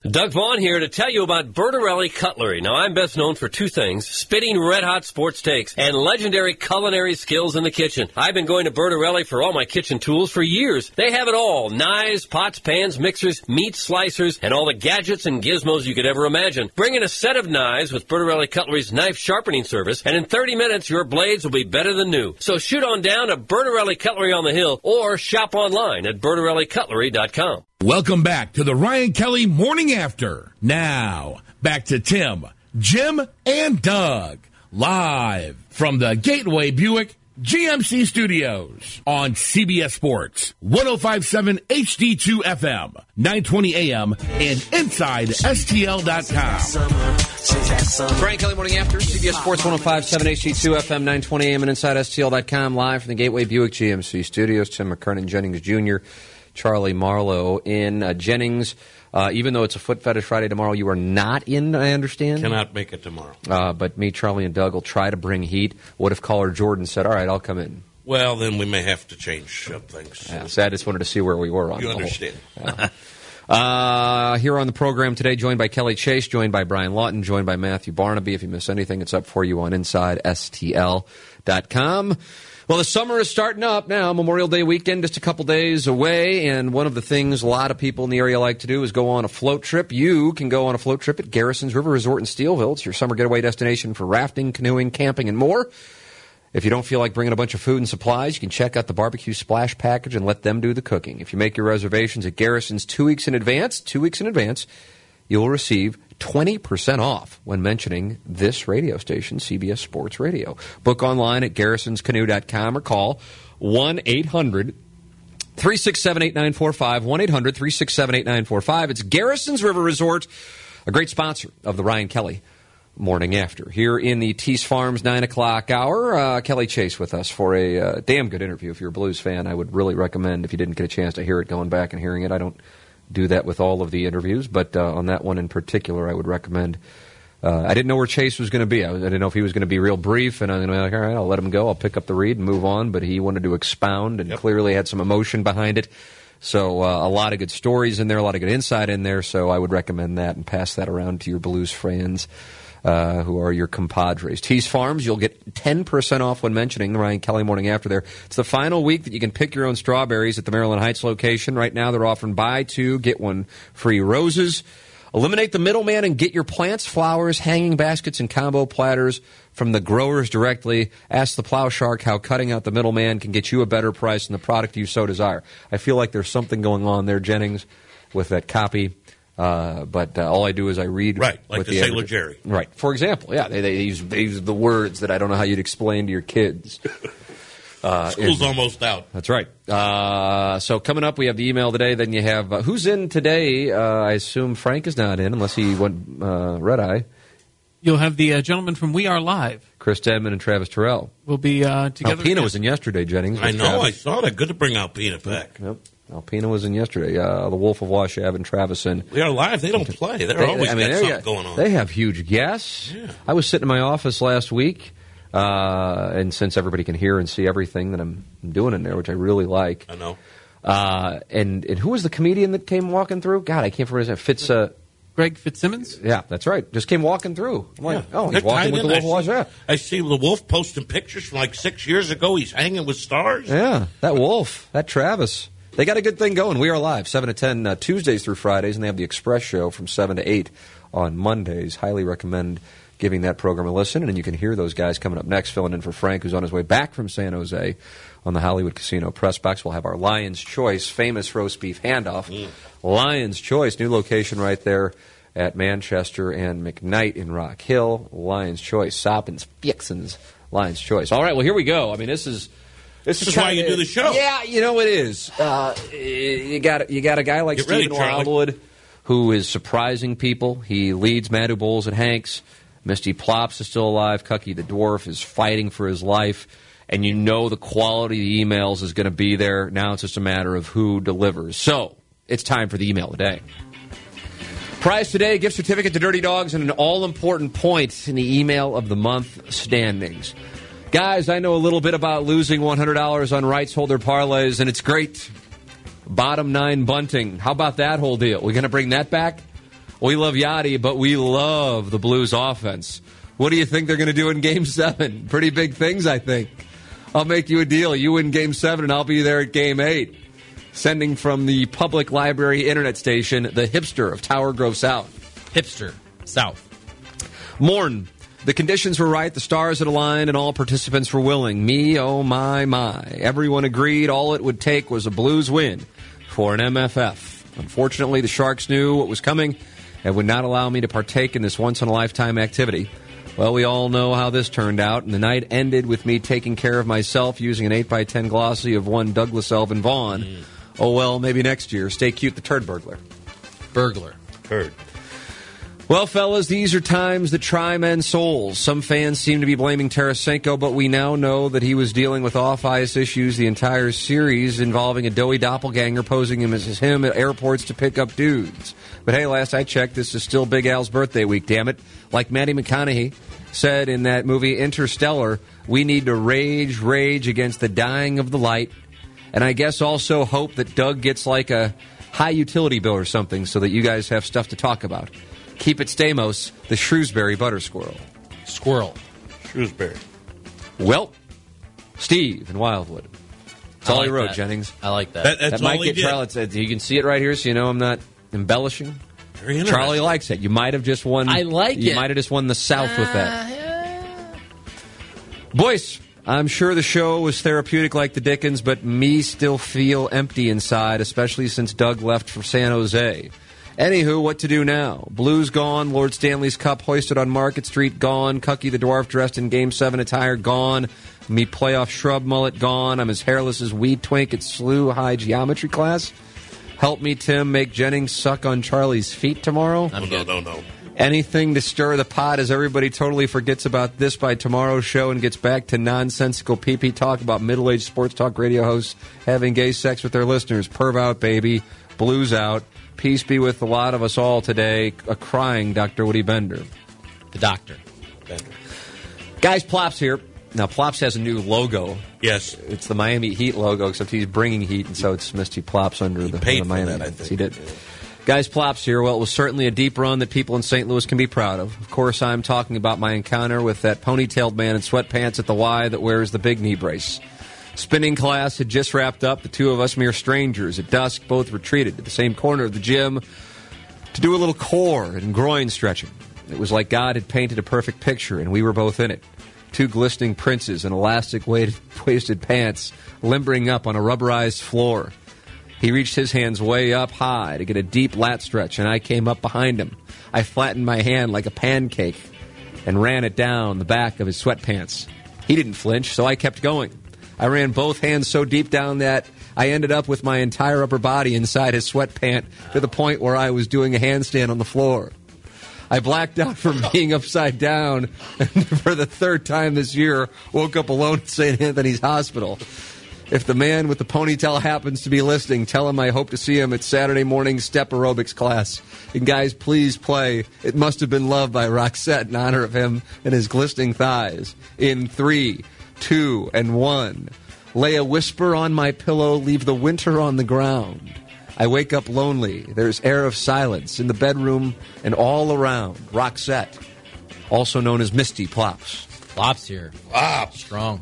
Doug Vaughn here to tell you about Bertarelli Cutlery. Now, I'm best known for two things: spitting red-hot sports takes and legendary culinary skills in the kitchen. I've been going to Bertarelli for all my kitchen tools for years. They have it all: knives, pots, pans, mixers, meat slicers, and all the gadgets and gizmos you could ever imagine. Bring in a set of knives with Bertarelli Cutlery's knife sharpening service, and in 30 minutes, your blades will be better than new. So shoot on down to Bertarelli Cutlery on the Hill or shop online at BertarelliCutlery.com. Welcome back to the Ryan Kelly Morning After. Now, back to Tim, Jim, and Doug, live from the Gateway Buick GMC Studios on CBS Sports, 105.7 HD2 FM, 920 AM, and inside STL.com. Ryan Kelly Morning After, CBS Sports, 105.7 HD2 FM, 920 AM, and inside STL.com, live from the Gateway Buick GMC Studios. Tim McKernan Jennings Jr., Charlie Marlowe in Jennings. Even though it's a Foot Fetish Friday tomorrow, you are not in, I understand? Cannot make it tomorrow. But me, Charlie, and Doug will try to bring heat. What if caller Jordan said, all right, I'll come in? Well, then we may have to change up things. Yeah, so I just wanted to see where we were on You the understand. Here on the program today, joined by Kelly Chase, joined by Brian Lawton, joined by Matthew Barnaby. If you miss anything, it's up for you on InsideSTL.com. Well, the summer is starting up now. Memorial Day weekend, just a couple days away, and one of the things a lot of people in the area like to do is go on a float trip. You can go on a float trip at Garrison's River Resort in Steelville. It's your summer getaway destination for rafting, canoeing, camping, and more. If you don't feel like bringing a bunch of food and supplies, you can check out the barbecue splash package and let them do the cooking. If you make your reservations at Garrison's 2 weeks in advance, you'll receive 20% off when mentioning this radio station, CBS Sports Radio. Book online at garrisonscanoe.com or call 1-800-367-8945, 1-800-367-8945. It's Garrison's River Resort, a great sponsor of the Ryan Kelly Morning After. Here in the Tease Farms 9 o'clock hour, Kelly Chase with us for a damn good interview. If you're a Blues fan, I would really recommend, if you didn't get a chance to hear it, going back and hearing it. I don't do that with all of the interviews, but on that one in particular, I would recommend. I didn't know where Chase was going to be. I didn't know if he was going to be real brief, and I'm going to be like, all right, I'll let him go. I'll pick up the read and move on, but he wanted to expound and clearly had some emotion behind it. So a lot of good stories in there, a lot of good insight in there, so I would recommend that and pass that around to your Blues fans who are your compadres. Tease Farms, you'll get 10% off when mentioning the Ryan Kelly Morning After there. It's the final week that you can pick your own strawberries at the Maryland Heights location. Right now they're offering buy two, get one free roses. Eliminate the middleman and get your plants, flowers, hanging baskets, and combo platters from the growers directly. Ask the Plow Shark how cutting out the middleman can get you a better price than the product you so desire. I feel like there's something going on there, Jennings, with that copy. But all I do is I read. Right, like the Sailor Jerry. Right. For example, yeah, they use the words that I don't know how you'd explain to your kids. School's almost out. That's right. So coming up, we have the email today. Then you have who's in today? I assume Frank is not in unless he went red-eye. You'll have the gentleman from We Are Live. Chris Dedman and Travis Terrell. We'll be together. Alpina was in yesterday, Jennings. I know. Travis. I saw that. Good to bring Alpina back. Yep. Alpina was in yesterday. The Wolf of Wash Ave and Travis in. We Are Live. They don't play. They're always got something going on. They have huge guests. Yeah. I was sitting in my office last week, and since everybody can hear and see everything that I'm doing in there, which I really like. I know. And who was the comedian that came walking through? God, I can't remember his name. Greg Fitzsimmons? Yeah, that's right. Just came walking through. I'm like, Yeah. he's walking with the Wolf of Wash Ave. I see the Wolf posting pictures from like 6 years ago. He's hanging with stars. Yeah, that Wolf, that Travis. They got a good thing going. We Are Live, 7 to 10 Tuesdays through Fridays, and they have the Express Show from 7 to 8 on Mondays. Highly recommend giving that program a listen, and you can hear those guys coming up next, filling in for Frank, who's on his way back from San Jose on the Hollywood Casino Press Box. We'll have our Lion's Choice famous roast beef handoff. Lion's Choice, new location right there at Manchester and McKnight in Rock Hill. Lion's Choice, Soppins, Fixins, Lion's Choice. All right, well, here we go. I mean, this is why you do the show. Yeah, you know it is. You got a guy like Stephen Wildwood who is surprising people. He leads Madu Bowles at Hanks. Misty Plops is still alive. Cucky the Dwarf is fighting for his life. And you know the quality of the emails is going to be there. Now it's just a matter of who delivers. So it's time for the email today. Prize today, gift certificate to Dirty Dogs, and an all-important point in the email of the month standings. Guys, I know a little bit about losing $100 on rights holder parlays, and it's great. Bottom 9 bunting. How about that whole deal? We going to bring that back? We love Yachty, but we love the Blues offense. What do you think they're going to do in Game 7? Pretty big things, I think. I'll make you a deal. You win Game 7, and I'll be there at Game 8. Sending from the public library internet station, the hipster of Tower Grove South. Hipster South. Morn. The conditions were right, the stars had aligned, and all participants were willing. Me, oh my, my. Everyone agreed all it would take was a Blues win for an MFF. Unfortunately, the Sharks knew what was coming and would not allow me to partake in this once-in-a-lifetime activity. Well, we all know how this turned out, and the night ended with me taking care of myself using an 8x10 glossy of one Douglas Elvin Vaughn. Oh, well, maybe next year. Stay cute, the turd burglar. Turd. Well, fellas, these are times that try men's souls. Some fans seem to be blaming Tarasenko, but we now know that he was dealing with off-ice issues the entire series involving a doughy doppelganger posing him as him at airports to pick up dudes. But hey, last I checked, this is still Big Al's birthday week, damn it. Like Matty McConaughey said in that movie Interstellar, we need to rage against the dying of the light. And I guess also hope that Doug gets like a high utility bill or something so that you guys have stuff to talk about. Keep it Stamos, the Shrewsbury Butter Squirrel. Shrewsbury. Well, Steve in Wildwood. That's all he wrote, that. Jennings. I like that. That's That all might he get did. Charlie. You can see it right here, so you know I'm not embellishing. Very interesting. Charlie likes it. You might have just won. I like You it. might have just won the South with that. Boys, I'm sure the show was therapeutic like the Dickens, but me still feel empty inside, especially since Doug left for San Jose. Anywho, what to do now? Blues gone, Lord Stanley's Cup hoisted on Market Street gone, Cucky the Dwarf dressed in Game 7 attire gone, me playoff shrub mullet gone, I'm as hairless as Weed Twink at SLU High Geometry class. Help me, Tim, make Jennings suck on Charlie's feet tomorrow. No. Anything to stir the pot as everybody totally forgets about this by tomorrow's show and gets back to nonsensical pee-pee talk about middle-aged sports talk radio hosts having gay sex with their listeners. Perv out, baby. Blues out. Peace be with a lot of us all today. A crying Dr. Woody Bender. The doctor. Guys, Plops here. Now, Plops has a new logo. Yes. It's the Miami Heat logo, except he's bringing heat, and so it's Misty Plops under the paid for Miami. that, I think. He did. Guys, Plops here. Well, it was certainly a deep run that people in St. Louis can be proud of. Of course, I'm talking about my encounter with that ponytailed man in sweatpants at the Y that wears the big knee brace. Spinning class had just wrapped up. The two of us, mere strangers, at dusk, both retreated to the same corner of the gym to do a little core and groin stretching. It was like God had painted a perfect picture, and we were both in it. Two glistening princes in elastic-waisted pants limbering up on a rubberized floor. He reached his hands way up high to get a deep lat stretch, and I came up behind him. I flattened my hand like a pancake and ran it down the back of his sweatpants. He didn't flinch, so I kept going. I ran both hands so deep down that I ended up with my entire upper body inside his sweatpant to the point where I was doing a handstand on the floor. I blacked out from being upside down and for the third time this year woke up alone at St. Anthony's Hospital. If the man with the ponytail happens to be listening, tell him I hope to see him at Saturday morning step aerobics class. And guys, please play It Must Have Been Love by Roxette in honor of him and his glistening thighs. In 3, 2, and 1. Lay a whisper on my pillow, leave the winter on the ground. I wake up lonely. There's air of silence in the bedroom and all around. Roxette, also known as Misty Plops. Plops here. Wow. Strong.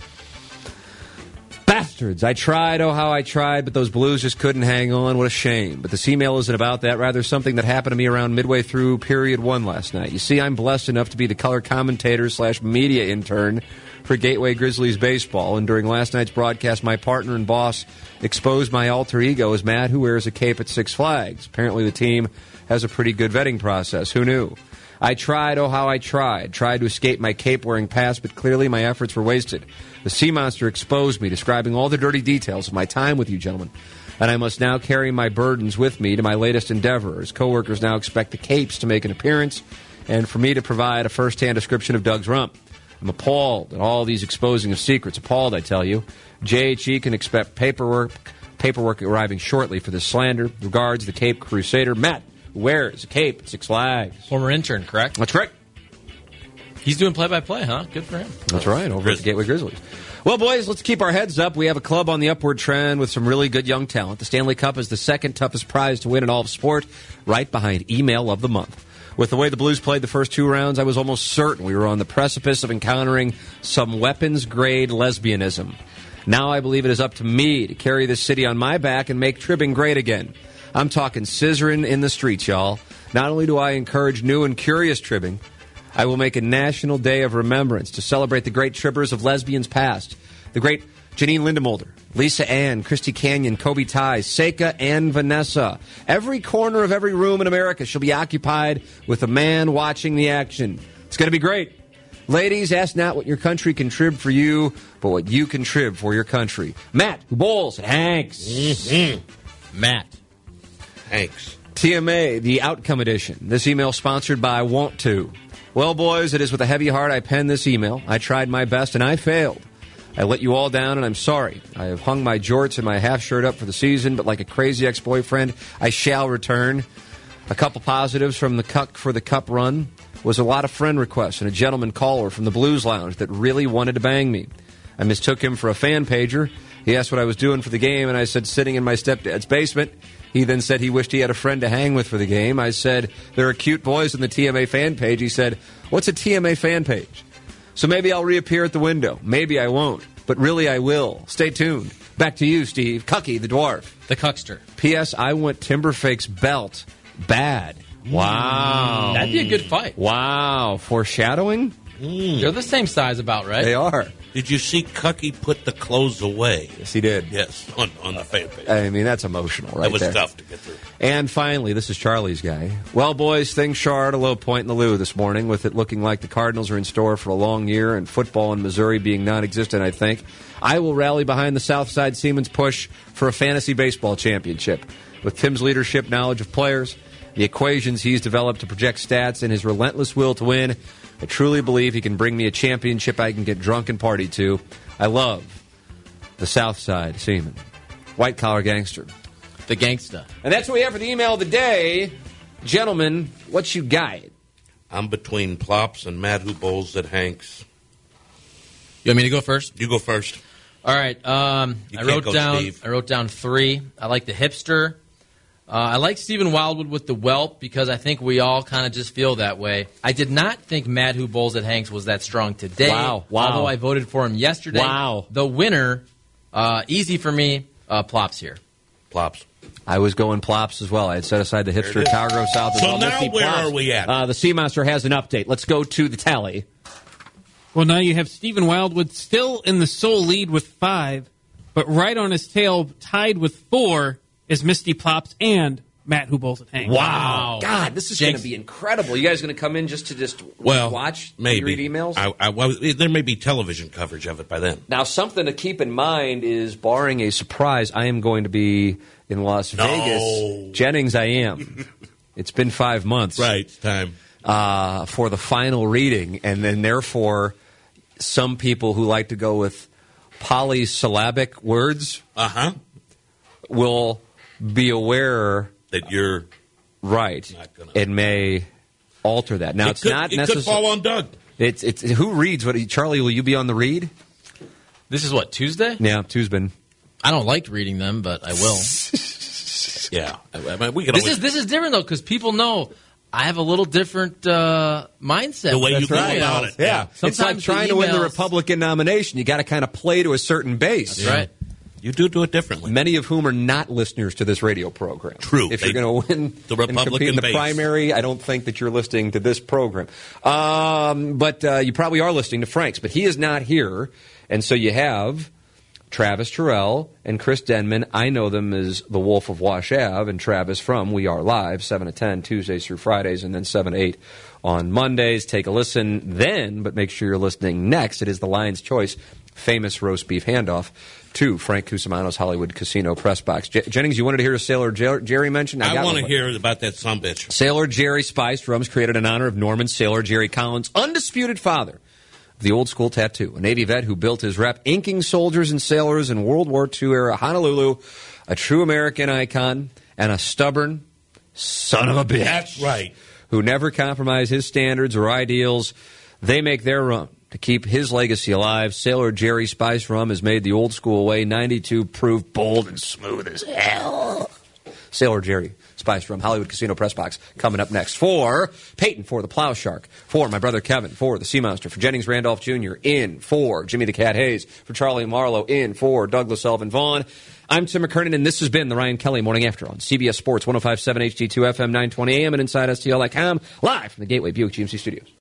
Bastards. I tried, oh how I tried, but those Blues just couldn't hang on. What a shame. But the C-mail isn't about that. Rather, something that happened to me around midway through period 1 last night. You see, I'm blessed enough to be the color commentator / media intern for Gateway Grizzlies baseball. And during last night's broadcast, my partner and boss exposed my alter ego as Matt, who wears a cape at Six Flags. Apparently the team has a pretty good vetting process. Who knew? I tried, oh how I tried to escape my cape-wearing past, but clearly my efforts were wasted. The sea monster exposed me, describing all the dirty details of my time with you gentlemen. And I must now carry my burdens with me to my latest endeavor, as coworkers now expect the capes to make an appearance and for me to provide a first-hand description of Doug's rump. I'm appalled at all these exposing of secrets. Appalled, I tell you. JHE can expect paperwork arriving shortly for this slander. Regards, the Cape Crusader, Matt, who wears a cape at Six Flags. Former intern, correct? That's correct. He's doing play-by-play, huh? Good for him. That's right, over at the Gateway Grizzlies. Well, boys, let's keep our heads up. We have a club on the upward trend with some really good young talent. The Stanley Cup is the second toughest prize to win in all of sport, right behind Email of the Month. With the way the Blues played the first 2 rounds, I was almost certain we were on the precipice of encountering some weapons-grade lesbianism. Now I believe it is up to me to carry this city on my back and make tribbing great again. I'm talking scissoring in the streets, y'all. Not only do I encourage new and curious tribbing, I will make a national day of remembrance to celebrate the great tribbers of lesbians past. The great Janine Lindemulder, Lisa Ann, Christy Canyon, Kobe Ty, Seika, and Vanessa. Every corner of every room in America shall be occupied with a man watching the action. It's going to be great. Ladies, ask not what your country can trib for you, but what you can trib for your country. Matt, who bowls at Hanks. Mm-hmm. Matt. Hanks. TMA, the Outcome Edition. This email sponsored by Want To. Well, boys, it is with a heavy heart I penned this email. I tried my best, and I failed. I let you all down, and I'm sorry. I have hung my jorts and my half shirt up for the season, but like a crazy ex-boyfriend, I shall return. A couple positives from the Cuck for the Cup run was a lot of friend requests and a gentleman caller from the Blues Lounge that really wanted to bang me. I mistook him for a fan pager. He asked what I was doing for the game, and I said sitting in my stepdad's basement. He then said he wished he had a friend to hang with for the game. I said, there are cute boys in the TMA fan page. He said, what's a TMA fan page? So maybe I'll reappear at the window. Maybe I won't. But really I will. Stay tuned. Back to you, Steve. Cucky, the dwarf. The Cuckster. P.S. I want Timberfake's belt. Bad. Wow. That'd be a good fight. Wow. Foreshadowing? They're the same size about, right? They are. Did you see Cucky put the clothes away? Yes, he did. Yes, on the fan page. I mean, that's emotional, right? That was there. tough to get through. And finally, this is Charlie's guy. Well, boys, things sure are at a low point in the Lou this morning, with it looking like the Cardinals are in store for a long year and football in Missouri being non-existent, I think. I will rally behind the Southside Siemens push for a fantasy baseball championship. With Tim's leadership, knowledge of players, the equations he's developed to project stats, and his relentless will to win, I truly believe he can bring me a championship I can get drunk and party to. I love the Southside Seaman. White-collar gangster. The gangsta. And that's what we have for the email of the day. Gentlemen, what you got? I'm between Plops and Matt who bowls at Hanks. You want me to go first? You go first. All right. I can't go, Steve. wrote down 3. I like the hipster. I like Stephen Wildwood with the whelp because I think we all kind of just feel that way. I did not think Matt who bowls at Hanks was that strong today. Wow. Although I voted for him yesterday. Wow. The winner, easy for me, Plops here. Plops. I was going Plops as well. I had set aside the hipster Tower Grove South as So well. now Let's see where Plops. are we at? The Sea Monster has an update. Let's go to the tally. Well, now you have Stephen Wildwood still in the sole lead with 5, but right on his tail, tied with 4, is Misty Plops and Matt who bowls at Hanks. Wow. God, this is going to be incredible. You guys going to come in just to watch, maybe read emails? There may be television coverage of it by then. Now, something to keep in mind is, barring a surprise, I am going to be in Las Vegas. Jennings, I am. It's been 5 months. Right, it's time. For the final reading, and then therefore some people who like to go with polysyllabic words will be aware that you're right and may alter that. Now, it's not necessarily. It could fall on Doug. It's who reads what? Charlie, will you be on the read? This is what, Tuesday? Yeah, Tuesday. I don't like reading them, but I will. Yeah, I mean, we can. This is different though because people know I have a little different mindset. The way you go about it. Yeah. It's like trying to win the Republican nomination. You got to kind of play to a certain base. That's right. You do it differently. Many of whom are not listeners to this radio program. True. If you're going to win the and compete in the base. primary, I don't think that you're listening to this program. But you probably are listening to Frank's. But he is not here. And so you have Travis Terrell and Chris Denman. I know them as the Wolf of Wash Ave, and Travis from We Are Live, 7 to 10, Tuesdays through Fridays, and then 7 to 8 on Mondays. Take a listen then, but make sure you're listening next. It is the Lion's Choice famous roast beef handoff to Frank Cusimano's Hollywood Casino press box. Jennings, you wanted to hear a Sailor Jerry mention? I want to hear about that sumbitch. Sailor Jerry Spiced Rums, created in honor of Norman Sailor Jerry Collins, undisputed father of the old school tattoo, a Navy vet who built his rep inking soldiers and sailors in World War II era Honolulu, a true American icon, and a stubborn son of a bitch. That's right. Who never compromised his standards or ideals. They make their rum to keep his legacy alive, Sailor Jerry Spice Rum has made the old school way 92 proof, bold, and smooth as hell. Sailor Jerry Spice Rum, Hollywood Casino Press Box, coming up next. For Peyton, for the Plow Shark. For my brother Kevin, for the Sea Monster. For Jennings Randolph Jr., in. For Jimmy the Cat Hayes. For Charlie Marlowe, in. For Douglas Elvin Vaughn. I'm Tim McKernan, and this has been the Ryan Kelly Morning After on CBS Sports 105.7 HD2 FM 920 AM and InsideSTL.com, live from the Gateway Buick GMC Studios.